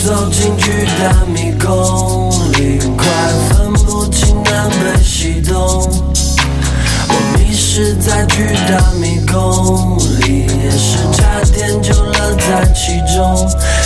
走进巨大迷宫里，快分不清南北西东。我迷失在巨大迷宫里，也是差点就乐在其中。